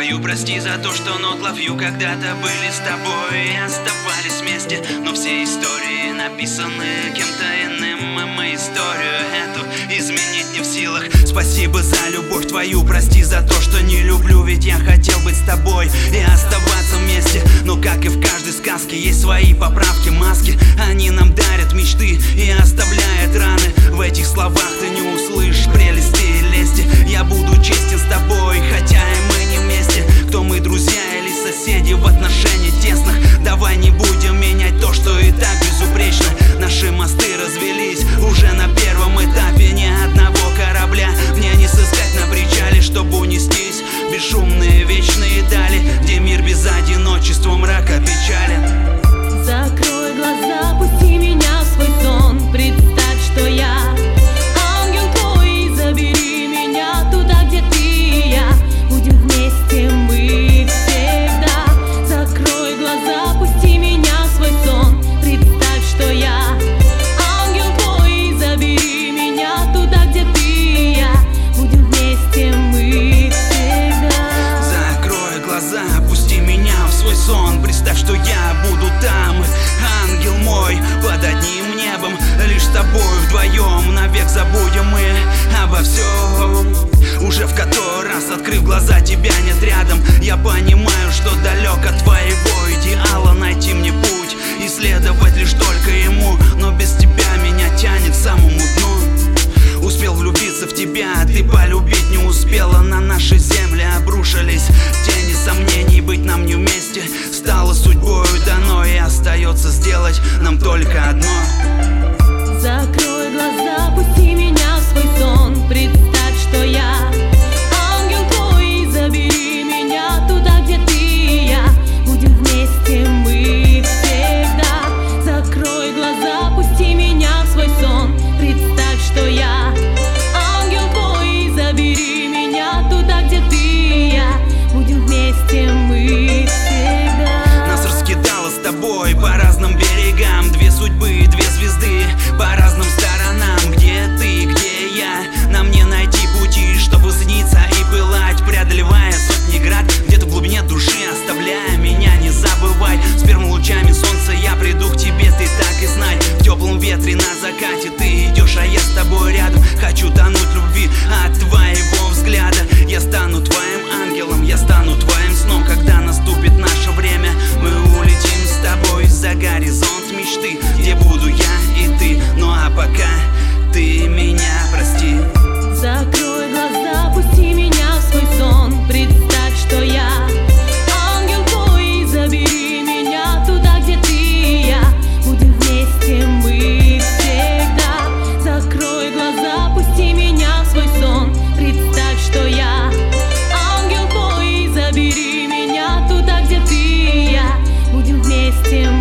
твою прости за то, что not love you когда-то были с тобой и оставались вместе. Но все истории написаны кем-то иным, а мы историю эту изменить не в силах. Спасибо за любовь твою, прости за то, что не люблю, ведь я хотел быть с тобой и оставаться вместе. Но как и в каждой сказке есть свои поправки, маски. Они нам дарят мечты и оставляют раны. В этих словах ты не услышишь прелести и лести. Я буду честен с тобой, хотя и мы не вместе. Кто мы, друзья или соседи в отношениях тесных? Давай не будем менять то, что и так безупречно. Наши мосты развелись уже на первом этапе. Ни одного корабля мне не сыскать на причале, чтобы унестись в бесшумные вечные дали, где мир без одиночества, мрака, печали. Закрой глаза, пусти меня в свой сон. Представь, что я ангел твой, забери меня туда, где ты и я. Будем вместе мы всегда. Закрой глаза, пусти меня в свой сон. Представь, что я ангел твой, забери меня туда, где ты и я. Будем вместе мы всегда. Закрой глаза, пусти меня в свой сон. Представь, что я буду там, ангел мой, под одним небом. Лишь с тобой вдвоем навек забудем мы обо всем. Уже в который раз, открыв глаза, тебя нет рядом. Я понимаю, что далек от твоего идеала. Найти мне путь, исследовать лишь только ему. Но без тебя меня тянет к самому дну. Успел влюбиться в тебя, а ты полюбить не успела. На нашей земле обрушились тени сомнений. Быть нам не вместе стало судьбою дано, и остается сделать нам только одно. Закрой глаза, пусти меня в свой сон. Представь, что я ангел твой, забери меня туда, где ты и я. Будем вместе мы всегда. Закрой глаза, пусти меня в свой сон. Представь, что я ангел твой, забери меня туда, где ты и я. Будем вместе мы всегда. Нас раскидало с тобой по разным берегам. Две судьбы, две звезды по разным сторонам. Где ты, где я? Нам не найти пути, чтобы сниться и пылать, преодолевая сотни град. Где-то в глубине души, оставляя меня, не забывай. С первыми лучами солнца я приду к тебе, ты так и знай. В теплом ветре на закате ты идешь, а я с тобой рядом. Хочу тонуть в любви от твоего взгляда. Я стану твоим ангелом, я стану твоим сном. Когда наступит наше время, мы улетим с тобой за горизонт мечты, где буду я и ты. Ну а пока ты меня прости. Закрой глаза, пусти меня в свой сон. Представь, что я ангел твой, забери меня туда, где ты и я. Будем вместе мы всегда. Закрой глаза, пусти меня в свой сон. Представь, что я ангел твой, забери меня туда, где ты и я. Будем вместе